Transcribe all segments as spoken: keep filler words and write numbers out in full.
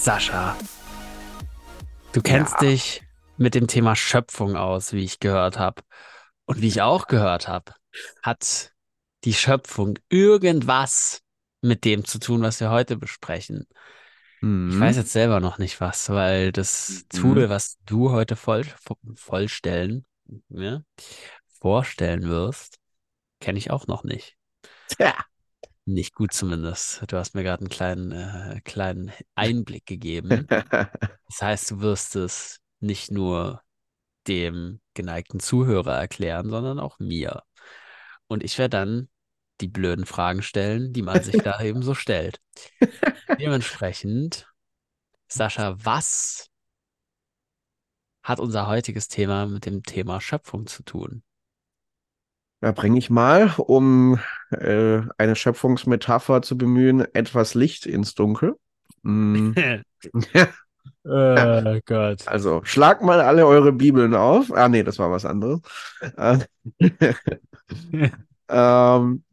Sascha, du kennst Ja. dich mit dem Thema Schöpfung aus, wie ich gehört habe. Und wie ich auch gehört habe, hat die Schöpfung irgendwas mit dem zu tun, was wir heute besprechen. Ich weiß Mhm. jetzt selber noch nicht was, weil das Mhm. Tool, was du heute voll, vollstellen, ne, vorstellen wirst, kenne ich auch noch nicht. Tja. Nicht gut zumindest. Du hast mir gerade einen kleinen, äh, kleinen Einblick gegeben. Das heißt, du wirst es nicht nur dem geneigten Zuhörer erklären, sondern auch mir. Und ich werde dann die blöden Fragen stellen, die man sich da eben so stellt. Dementsprechend, Sascha, was hat unser heutiges Thema mit dem Thema Schöpfung zu tun? Da bringe ich mal, um äh, eine Schöpfungsmetapher zu bemühen, etwas Licht ins Dunkel. Mm. Oh Gott. Also, schlagt mal alle eure Bibeln auf. Ah, nee, das war was anderes. Äh, ähm,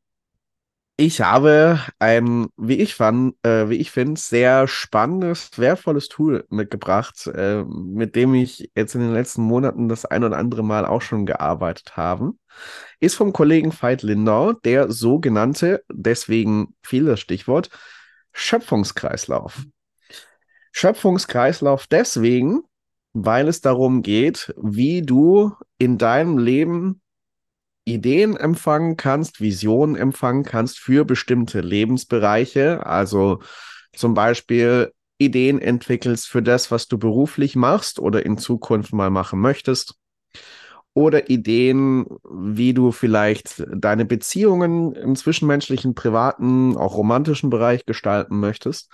Ich habe ein, wie ich fand, äh, wie ich finde, sehr spannendes, wertvolles Tool mitgebracht, äh, mit dem ich jetzt in den letzten Monaten das ein oder andere Mal auch schon gearbeitet habe. Ist vom Kollegen Veit Lindau der sogenannte, deswegen fiel das Stichwort, Schöpfungskreislauf. Schöpfungskreislauf deswegen, weil es darum geht, wie du in deinem Leben Ideen empfangen kannst, Visionen empfangen kannst für bestimmte Lebensbereiche. Also zum Beispiel Ideen entwickelst für das, was du beruflich machst oder in Zukunft mal machen möchtest. Oder Ideen, wie du vielleicht deine Beziehungen im zwischenmenschlichen, privaten, auch romantischen Bereich gestalten möchtest.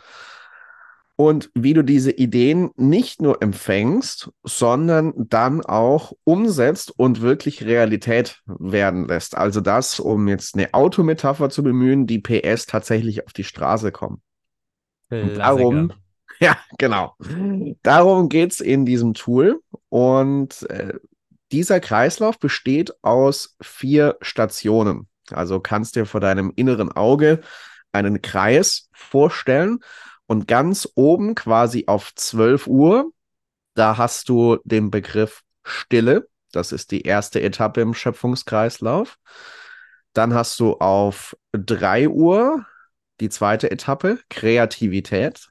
Und wie du diese Ideen nicht nur empfängst, sondern dann auch umsetzt und wirklich Realität werden lässt. Also das, um jetzt eine Autometapher zu bemühen, die P S tatsächlich auf die Straße kommen. Und Klassiker. darum, ja, genau. Darum geht's in diesem Tool. Und äh, dieser Kreislauf besteht aus vier Stationen. Also kannst dir vor deinem inneren Auge einen Kreis vorstellen und ganz oben quasi auf zwölf Uhr, da hast du den Begriff Stille. Das ist die erste Etappe im Schöpfungskreislauf. Dann hast du auf drei Uhr die zweite Etappe, Kreativität.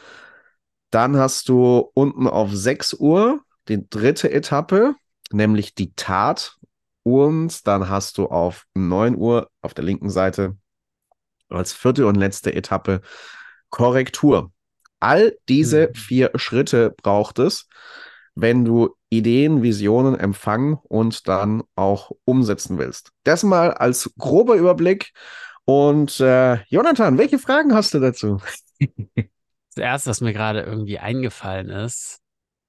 Dann hast du unten auf sechs Uhr die dritte Etappe, nämlich die Tat. Und dann hast du auf neun Uhr auf der linken Seite als vierte und letzte Etappe Korrektur. All diese Mhm. vier Schritte braucht es, wenn du Ideen, Visionen empfangen und dann auch umsetzen willst. Das mal als grober Überblick. Und äh, Jonathan, welche Fragen hast du dazu? Das Erste, was mir gerade irgendwie eingefallen ist,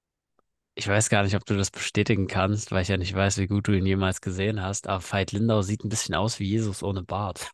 ich weiß gar nicht, ob du das bestätigen kannst, weil ich ja nicht weiß, wie gut du ihn jemals gesehen hast, aber Veit Lindau sieht ein bisschen aus wie Jesus ohne Bart.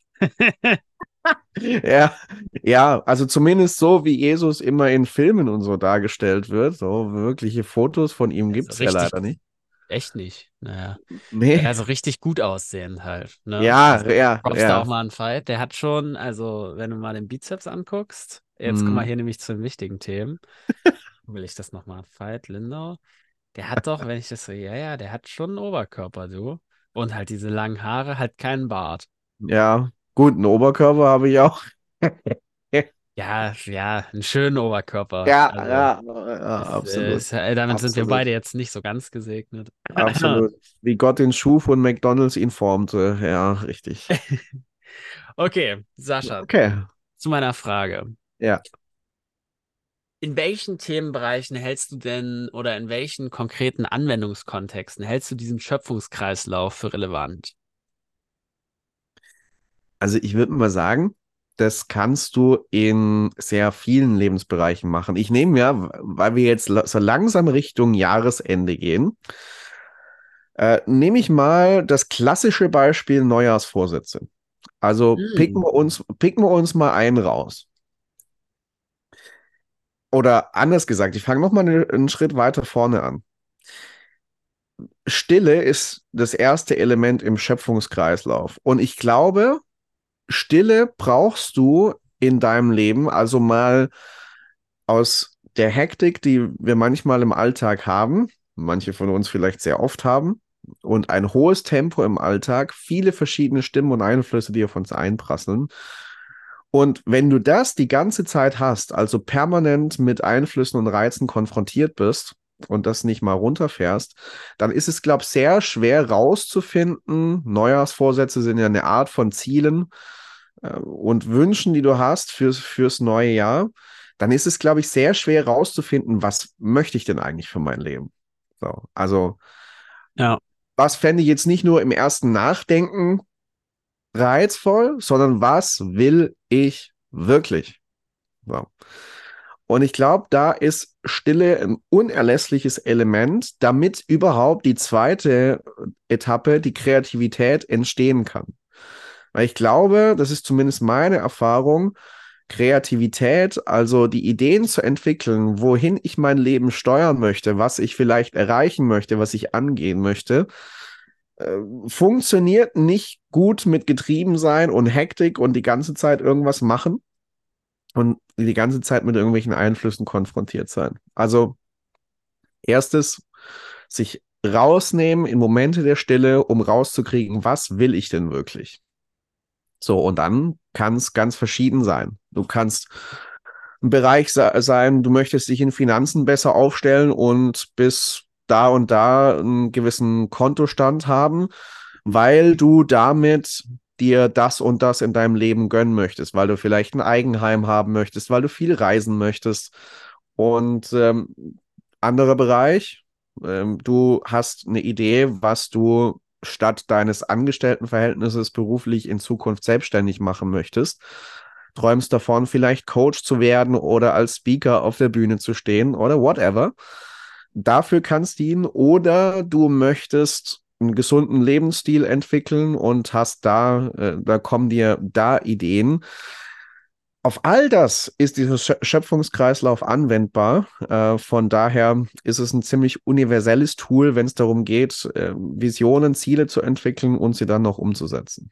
Ja, ja, also zumindest so, wie Jesus immer in Filmen und so dargestellt wird. So wirkliche Fotos von ihm Also gibt es ja richtig, leider nicht. echt nicht. Naja. Nee, Also richtig gut aussehend halt, ne? ja, Also ja, Props da auch ja. mal an Veit. Der hat schon, also wenn du mal den Bizeps anguckst, jetzt kommen wir Hm. hier nämlich zu den wichtigen Themen. Will ich das nochmal? Veit Lindau. Der hat doch, wenn ich das so, ja, ja, der hat schon einen Oberkörper, du. Und halt diese langen Haare, halt keinen Bart. Ja, gut, einen Oberkörper habe ich auch. Ja, ja, einen schönen Oberkörper. Ja, Also, ja, ja, ist, äh, absolut. ist, äh, damit sind wir Absolut. beide jetzt nicht so ganz gesegnet. Absolut. Wie Gott ihn schuf und McDonald's ihn formte. Ja, richtig. Okay, Sascha, Okay. zu meiner Frage. Ja. In welchen Themenbereichen hältst du denn oder in welchen konkreten Anwendungskontexten hältst du diesen Schöpfungskreislauf für relevant? Also ich würde mal sagen, das kannst du in sehr vielen Lebensbereichen machen. Ich nehme ja, weil wir jetzt la- so langsam Richtung Jahresende gehen, äh, nehme ich mal das klassische Beispiel Neujahrsvorsätze. Also picken Hm. wir uns, picken wir uns mal einen raus. Oder anders gesagt, ich fange nochmal einen, einen Schritt weiter vorne an. Stille ist das erste Element im Schöpfungskreislauf. Und ich glaube, Stille brauchst du in deinem Leben, also mal aus der Hektik, die wir manchmal im Alltag haben, manche von uns vielleicht sehr oft haben, und ein hohes Tempo im Alltag, viele verschiedene Stimmen und Einflüsse, die auf uns einprasseln. Und wenn du das die ganze Zeit hast, also permanent mit Einflüssen und Reizen konfrontiert bist und das nicht mal runterfährst, dann ist es, glaube ich, sehr schwer rauszufinden. Neujahrsvorsätze sind ja eine Art von Zielen äh, und Wünschen, die du hast fürs, fürs neue Jahr. Dann ist es, glaube ich, sehr schwer rauszufinden, was möchte ich denn eigentlich für mein Leben? So, also, Ja. was fände ich jetzt nicht nur im ersten Nachdenken reizvoll, sondern was will ich wirklich? So. Und ich glaube, da ist Stille ein unerlässliches Element, damit überhaupt die zweite Etappe, die Kreativität, entstehen kann. Weil ich glaube, das ist zumindest meine Erfahrung, Kreativität, also die Ideen zu entwickeln, wohin ich mein Leben steuern möchte, was ich vielleicht erreichen möchte, was ich angehen möchte, äh, funktioniert nicht gut mit Getriebensein und Hektik und die ganze Zeit irgendwas machen und die ganze Zeit mit irgendwelchen Einflüssen konfrontiert sein. Also erstes, sich rausnehmen in Momente der Stille, um rauszukriegen, was will ich denn wirklich? So, und dann kann es ganz verschieden sein. Du kannst ein Bereich sein, du möchtest dich in Finanzen besser aufstellen und bis da und da einen gewissen Kontostand haben, weil du damit dir das und das in deinem Leben gönnen möchtest, weil du vielleicht ein Eigenheim haben möchtest, weil du viel reisen möchtest. Und ähm, anderer Bereich, ähm, du hast eine Idee, was du statt deines Angestelltenverhältnisses beruflich in Zukunft selbstständig machen möchtest. Träumst davon, vielleicht Coach zu werden oder als Speaker auf der Bühne zu stehen oder whatever. Dafür kannst du ihn oder du möchtest einen gesunden Lebensstil entwickeln und hast da, äh, da kommen dir da Ideen. Auf all das ist dieser Schöpfungskreislauf anwendbar. Äh, von daher ist es ein ziemlich universelles Tool, wenn es darum geht, äh, Visionen, Ziele zu entwickeln und sie dann noch umzusetzen.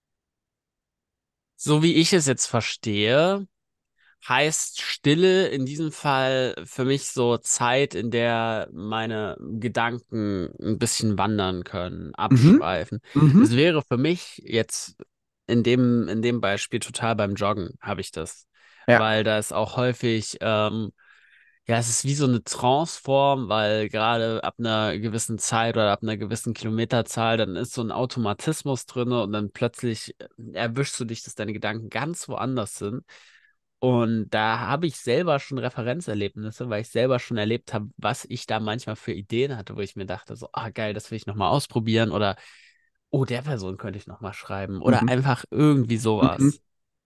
So wie ich es jetzt verstehe, heißt Stille in diesem Fall für mich so Zeit, in der meine Gedanken ein bisschen wandern können, Mhm. abschweifen. Mhm. Es wäre für mich jetzt in dem, in dem Beispiel total beim Joggen habe ich das, Ja. weil da ist auch häufig, ähm, ja, es ist wie so eine Tranceform, weil gerade ab einer gewissen Zeit oder ab einer gewissen Kilometerzahl, dann ist so ein Automatismus drin und dann plötzlich äh, erwischst du dich, dass deine Gedanken ganz woanders sind. Und da habe ich selber schon Referenzerlebnisse, weil ich selber schon erlebt habe, was ich da manchmal für Ideen hatte, wo ich mir dachte, so, ah, geil, das will ich nochmal ausprobieren oder, oh, der Person könnte ich nochmal schreiben oder Mhm. einfach irgendwie Mhm. sowas.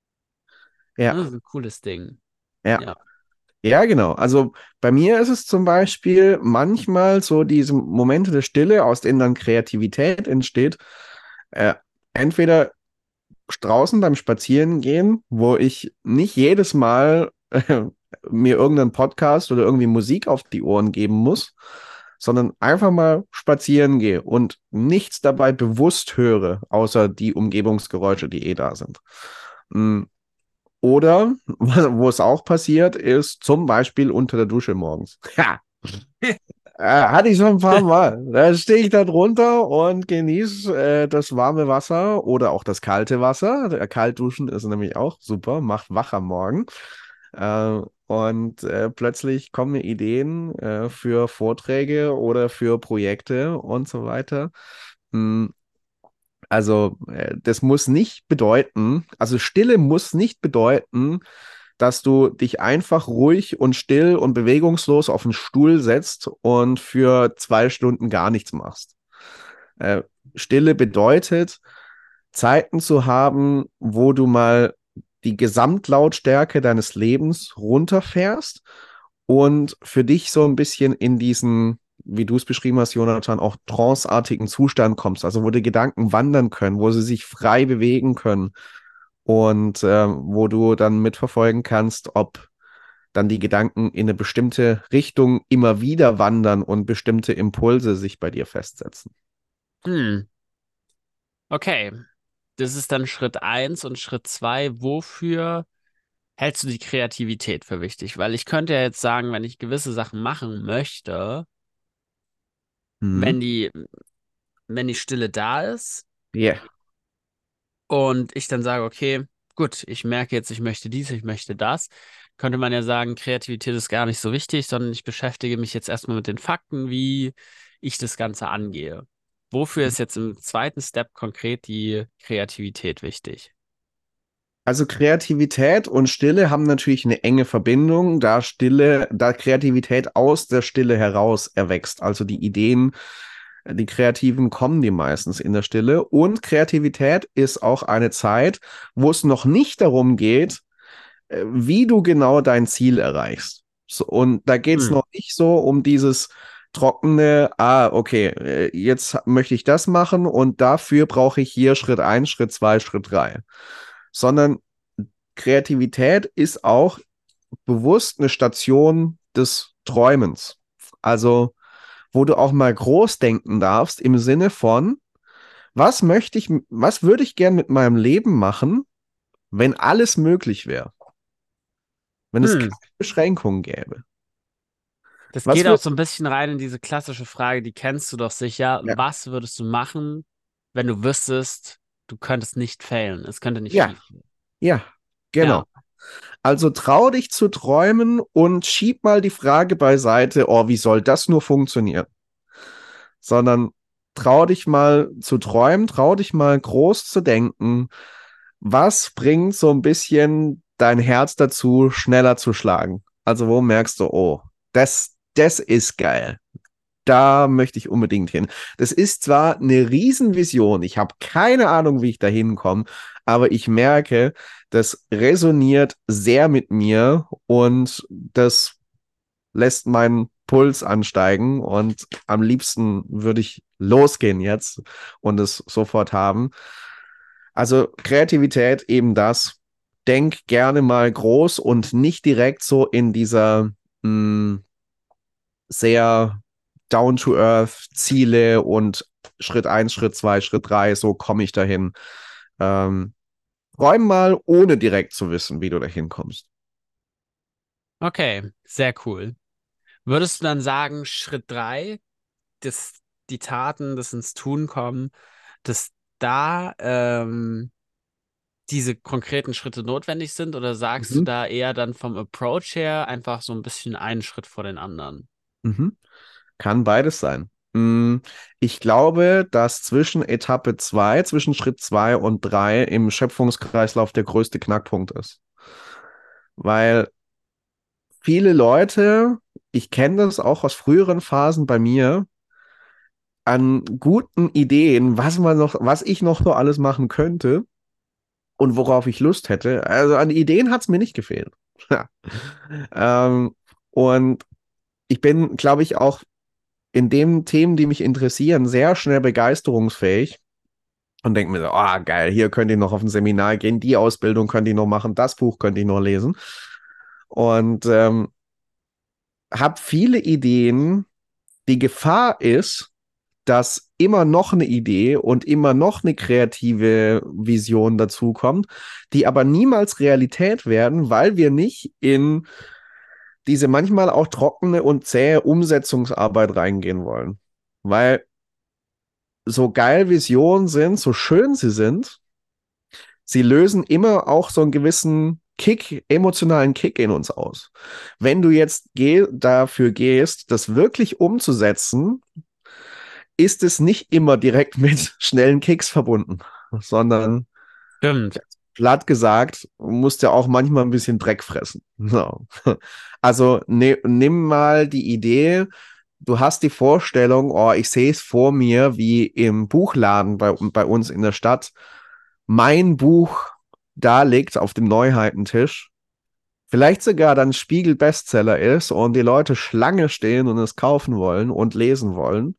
Ja. Das ist ein cooles Ding. Ja. Ja. Ja, genau. Also bei mir ist es zum Beispiel manchmal so diese Momente der Stille, aus denen dann Kreativität entsteht. Äh, entweder draußen beim Spazierengehen, wo ich nicht jedes Mal äh, mir irgendeinen Podcast oder irgendwie Musik auf die Ohren geben muss, sondern einfach mal spazieren gehe und nichts dabei bewusst höre, außer die Umgebungsgeräusche, die eh da sind. Mm, oder, wo es auch passiert, ist zum Beispiel unter der Dusche morgens. Ja, äh, hatte ich schon ein paar Mal. Da stehe ich da drunter und genieße äh, das warme Wasser oder auch das kalte Wasser. Der Kaltduschen ist nämlich auch super, macht wach am Morgen. Äh, und äh, plötzlich kommen mir Ideen äh, für Vorträge oder für Projekte und so weiter. Mm, also, äh, das muss nicht bedeuten, also Stille muss nicht bedeuten, dass du dich einfach ruhig und still und bewegungslos auf den Stuhl setzt und für zwei Stunden gar nichts machst. Äh, Stille bedeutet, Zeiten zu haben, wo du mal die Gesamtlautstärke deines Lebens runterfährst und für dich so ein bisschen in diesen, wie du es beschrieben hast, Jonathan, auch tranceartigen Zustand kommst, also wo die Gedanken wandern können, wo sie sich frei bewegen können und äh, wo du dann mitverfolgen kannst, ob dann die Gedanken in eine bestimmte Richtung immer wieder wandern und bestimmte Impulse sich bei dir festsetzen. Hm. Okay. Das ist dann Schritt eins und Schritt zwei. Wofür Hältst du die Kreativität für wichtig? Weil ich könnte ja jetzt sagen, wenn ich gewisse Sachen machen möchte, Mhm. wenn die, wenn die Stille da ist Ja. und ich dann sage, okay, gut, ich merke jetzt, ich möchte dies, ich möchte das, könnte man ja sagen, Kreativität ist gar nicht so wichtig, sondern ich beschäftige mich jetzt erstmal mit den Fakten, wie ich das Ganze angehe. Wofür ist jetzt im zweiten Step konkret die Kreativität wichtig? Also Kreativität und Stille haben natürlich eine enge Verbindung, da Stille, da Kreativität aus der Stille heraus erwächst. Also die Ideen, die Kreativen kommen die meistens in der Stille. Und Kreativität ist auch eine Zeit, wo es noch nicht darum geht, äh, wie du genau dein Ziel erreichst. So, und da geht es Hm. noch nicht so um dieses trockene, ah, okay, äh, jetzt möchte ich das machen und dafür brauche ich hier Schritt eins, Schritt zwei, Schritt drei. Sondern Kreativität ist auch bewusst eine Station des Träumens. Also, wo du auch mal groß denken darfst im Sinne von, was möchte ich, was würde ich gern mit meinem Leben machen, wenn alles möglich wäre? Wenn es Hm. keine Beschränkungen gäbe? Das Was geht auch würde, so ein bisschen rein in diese klassische Frage, die kennst du doch sicher. ja, Was würdest du machen, wenn du wüsstest, du könntest nicht failen? Es könnte nicht ja, schief gehen. ja, Ja, genau. Also trau dich zu träumen und schieb mal die Frage beiseite, oh, wie soll das nur funktionieren? Sondern trau dich mal zu träumen, trau dich mal groß zu denken. Was bringt so ein bisschen dein Herz dazu, schneller zu schlagen? Also wo merkst du, oh, das, das ist geil. Da möchte ich unbedingt hin. Das ist zwar eine Riesenvision, ich habe keine Ahnung, wie ich da hinkomme, aber ich merke, das resoniert sehr mit mir und das lässt meinen Puls ansteigen und am liebsten würde ich losgehen jetzt und es sofort haben. Also Kreativität eben das. Denk gerne mal groß und nicht direkt so in dieser mh, sehr down-to-earth Ziele und Schritt eins, Schritt zwei, Schritt drei, so komme ich dahin. Ähm, Räum mal, ohne direkt zu wissen, wie du dahin kommst. okay, sehr cool. Würdest du dann sagen, Schritt drei, dass die Taten, das ins Tun kommen, dass da ähm, diese konkreten Schritte notwendig sind, oder sagst du Mhm. da eher dann vom Approach her einfach so ein bisschen einen Schritt vor den anderen? Mhm. Kann beides sein. Mm, Ich glaube, dass zwischen Etappe zwei, zwischen Schritt zwei und drei im Schöpfungskreislauf der größte Knackpunkt ist. Weil viele Leute, ich kenne das auch aus früheren Phasen bei mir, an guten Ideen, was man noch, was ich noch so alles machen könnte und worauf ich Lust hätte. Also an Ideen hat es mir nicht gefehlt. Ja. Ähm, und ich bin, glaube ich, auch in den Themen, die mich interessieren, sehr schnell begeisterungsfähig und denke mir so, ah, oh, geil, hier könnt ihr noch auf ein Seminar gehen, die Ausbildung könnt ihr noch machen, das Buch könnt ihr noch lesen. Und ähm, habe viele Ideen. Die Gefahr ist, dass immer noch eine Idee und immer noch eine kreative Vision dazukommt, die aber niemals Realität werden, weil wir nicht in diese manchmal auch trockene und zähe Umsetzungsarbeit reingehen wollen. Weil so geil Visionen sind, so schön sie sind, sie lösen immer auch so einen gewissen Kick, emotionalen Kick in uns aus. Wenn du jetzt geh dafür gehst, das wirklich umzusetzen, ist es nicht immer direkt mit schnellen Kicks verbunden, sondern Stimmt. platt gesagt, musst du auch manchmal ein bisschen Dreck fressen. So. Also ne, nimm mal die Idee, du hast die Vorstellung, oh, ich sehe es vor mir, wie im Buchladen bei, bei uns in der Stadt mein Buch da liegt auf dem Neuheitentisch. Vielleicht sogar dann Spiegel-Bestseller ist und die Leute Schlange stehen und es kaufen wollen und lesen wollen.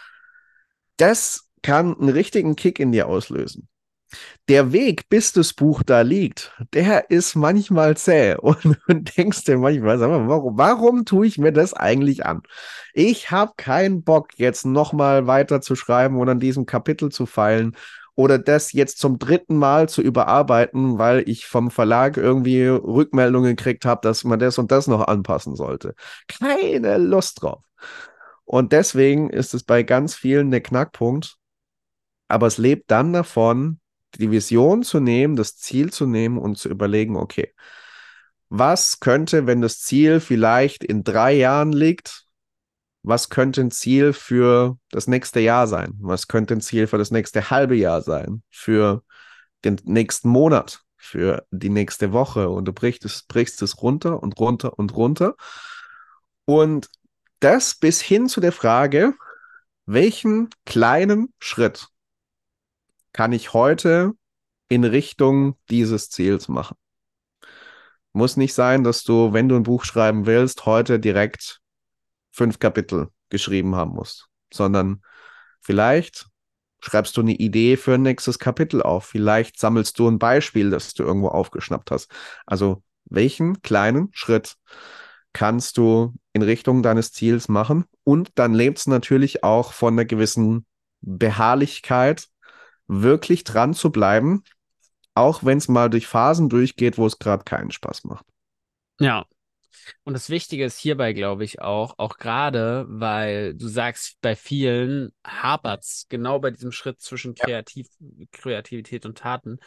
Das kann einen richtigen Kick in dir auslösen. Der Weg, bis das Buch da liegt, der ist manchmal zäh und du denkst dir manchmal, sag mal, warum, warum tue ich mir das eigentlich an? Ich habe keinen Bock, jetzt nochmal weiter zu schreiben und an diesem Kapitel zu feilen oder das jetzt zum dritten Mal zu überarbeiten, weil ich vom Verlag irgendwie Rückmeldungen gekriegt habe, dass man das und das noch anpassen sollte. Keine Lust drauf. Und deswegen ist es bei ganz vielen der Knackpunkt, aber es lebt dann davon, die Vision zu nehmen, das Ziel zu nehmen und zu überlegen, okay, was könnte, wenn das Ziel vielleicht in drei Jahren liegt, was könnte ein Ziel für das nächste Jahr sein? Was könnte ein Ziel für das nächste halbe Jahr sein? Für den nächsten Monat? Für die nächste Woche? Und du brichst es, brichst es runter und runter und runter. Und das bis hin zu der Frage, welchen kleinen Schritt kann ich heute in Richtung dieses Ziels machen? Muss nicht sein, dass du, wenn du ein Buch schreiben willst, heute direkt fünf Kapitel geschrieben haben musst, sondern vielleicht schreibst du eine Idee für ein nächstes Kapitel auf. Vielleicht sammelst du ein Beispiel, das du irgendwo aufgeschnappt hast. Also welchen kleinen Schritt kannst du in Richtung deines Ziels machen? Und dann lebt es natürlich auch von einer gewissen Beharrlichkeit, wirklich dran zu bleiben, auch wenn es mal durch Phasen durchgeht, wo es gerade keinen Spaß macht. Ja. Und das Wichtige ist hierbei, glaube ich, auch, auch gerade, weil du sagst, bei vielen hapert es genau bei diesem Schritt zwischen Ja. Kreativ Kreativität und Taten.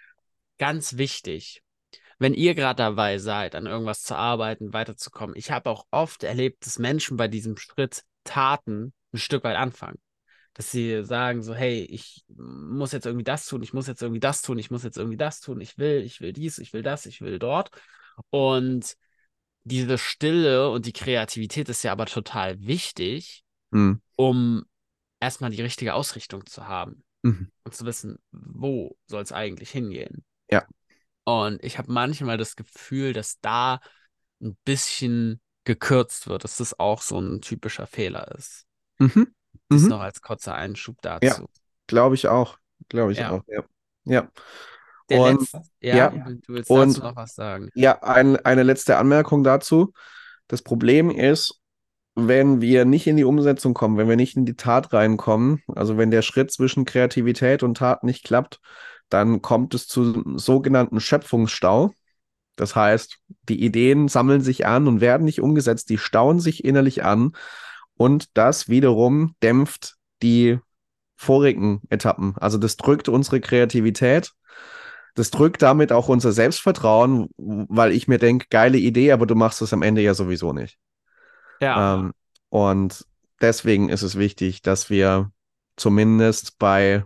Ganz wichtig, wenn ihr gerade dabei seid, an irgendwas zu arbeiten, weiterzukommen. Ich habe auch oft erlebt, dass Menschen bei diesem Schritt Taten ein Stück weit anfangen. Dass sie sagen so, hey, ich muss jetzt irgendwie das tun, ich muss jetzt irgendwie das tun, ich muss jetzt irgendwie das tun, ich will, ich will dies, ich will das, ich will dort. Und diese Stille und die Kreativität ist ja aber total wichtig, Hm. um erstmal die richtige Ausrichtung zu haben Mhm. und zu wissen, wo soll es eigentlich hingehen. Ja. Und ich habe manchmal das Gefühl, dass da ein bisschen gekürzt wird, dass das auch so ein typischer Fehler ist. Mhm. Dies Mhm. noch als kurzer Einschub Ja, dazu. glaube ich auch. Glaube ich Ja, auch. Ja. Ja. der Und letzte, ja, ja, du willst dazu und noch was sagen. ja, ein, eine letzte Anmerkung dazu. Das Problem ist, wenn wir nicht in die Umsetzung kommen, wenn wir nicht in die Tat reinkommen, also wenn der Schritt zwischen Kreativität und Tat nicht klappt, dann kommt es zu sogenannten Schöpfungsstau. Das heißt, die Ideen sammeln sich an und werden nicht umgesetzt, die stauen sich innerlich an und das wiederum dämpft die vorigen Etappen. Also das drückt unsere Kreativität, das drückt damit auch unser Selbstvertrauen, weil ich mir denke, geile Idee, aber du machst es am Ende ja sowieso nicht. Ja, Ähm, und deswegen ist es wichtig, dass wir zumindest bei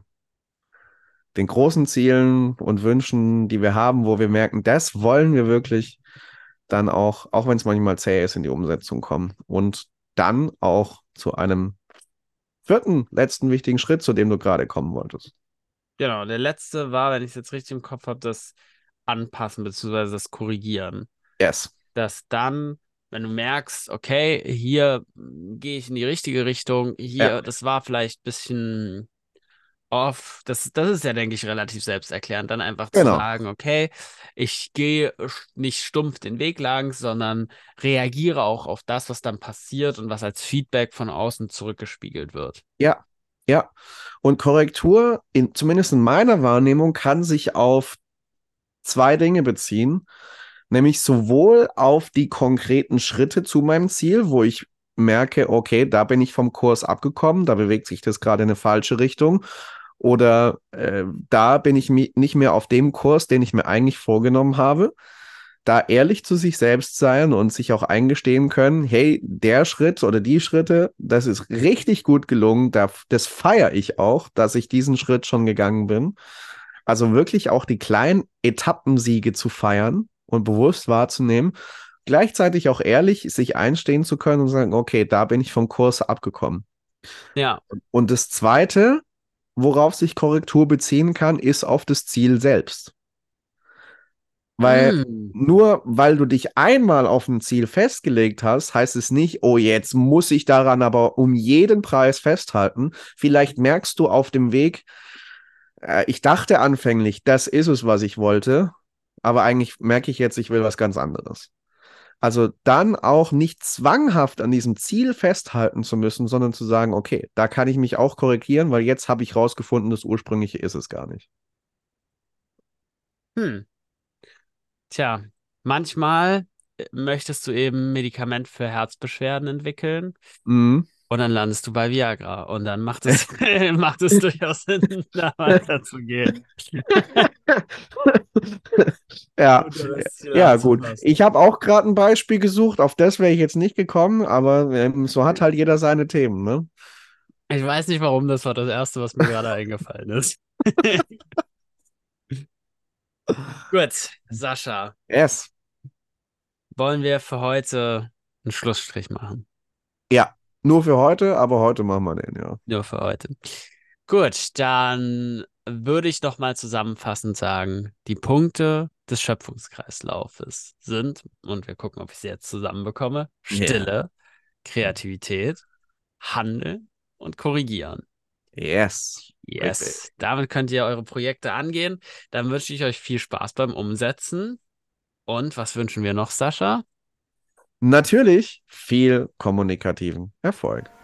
den großen Zielen und Wünschen, die wir haben, wo wir merken, das wollen wir wirklich, dann auch, auch wenn es manchmal zäh ist, in die Umsetzung kommen. Und dann auch zu einem vierten, letzten wichtigen Schritt, zu dem du gerade kommen wolltest. genau. Der letzte war, wenn ich es jetzt richtig im Kopf habe, das Anpassen bzw. das Korrigieren. Yes. Dass dann, wenn du merkst, okay, hier mm, gehe ich in die richtige Richtung, Ja, hier, das war vielleicht ein bisschen off, das, das ist ja, denke ich, relativ selbsterklärend, dann einfach zu genau. sagen, okay, ich gehe sch- nicht stumpf den Weg lang, sondern reagiere auch auf das, was dann passiert und was als Feedback von außen zurückgespiegelt wird. Ja, ja. Und Korrektur, in, zumindest in meiner Wahrnehmung, kann sich auf zwei Dinge beziehen, nämlich sowohl auf die konkreten Schritte zu meinem Ziel, wo ich merke, okay, da bin ich vom Kurs abgekommen, da bewegt sich das gerade in eine falsche Richtung. Oder äh, da bin ich mi- nicht mehr auf dem Kurs, den ich mir eigentlich vorgenommen habe. Da ehrlich zu sich selbst sein und sich auch eingestehen können, hey, der Schritt oder die Schritte, das ist richtig gut gelungen, da, das feiere ich auch, dass ich diesen Schritt schon gegangen bin. Also wirklich auch die kleinen Etappensiege zu feiern und bewusst wahrzunehmen, gleichzeitig auch ehrlich sich einstehen zu können und sagen, okay, da bin ich vom Kurs abgekommen. Ja. Und das Zweite, worauf sich Korrektur beziehen kann, ist auf das Ziel selbst. Weil Mm. nur weil du dich einmal auf ein Ziel festgelegt hast, heißt es nicht, oh, jetzt muss ich daran aber um jeden Preis festhalten. Vielleicht merkst du auf dem Weg, äh, ich dachte anfänglich, das ist es, was ich wollte, aber eigentlich merke ich jetzt, ich will was ganz anderes. Also dann auch nicht zwanghaft an diesem Ziel festhalten zu müssen, sondern zu sagen, okay, da kann ich mich auch korrigieren, weil jetzt habe ich rausgefunden, das Ursprüngliche ist es gar nicht. Hm. Tja, manchmal äh, möchtest du eben ein Medikament für Herzbeschwerden entwickeln Mhm. und dann landest du bei Viagra und dann macht es, macht es durchaus Sinn, da weiterzugehen. Ja, Und der Rest wieder ja, gut. anzupassen. Ich habe auch gerade ein Beispiel gesucht, auf das wäre ich jetzt nicht gekommen, aber ähm, so hat halt jeder seine Themen, ne? Ich weiß nicht warum, das war das Erste, was mir gerade eingefallen ist. Gut, Sascha, Yes. wollen wir für heute einen Schlussstrich machen? Ja, nur für heute, aber heute machen wir den, ja. Nur für heute. Gut, dann würde ich noch mal zusammenfassend sagen, die Punkte des Schöpfungskreislaufes sind, und wir gucken, ob ich sie jetzt zusammenbekomme, Ja. Stille, Kreativität, Handeln und Korrigieren. Yes. Yes, Richtig. damit könnt ihr eure Projekte angehen. Dann wünsche ich euch viel Spaß beim Umsetzen. Und was wünschen wir noch, Sascha? Natürlich viel kommunikativen Erfolg.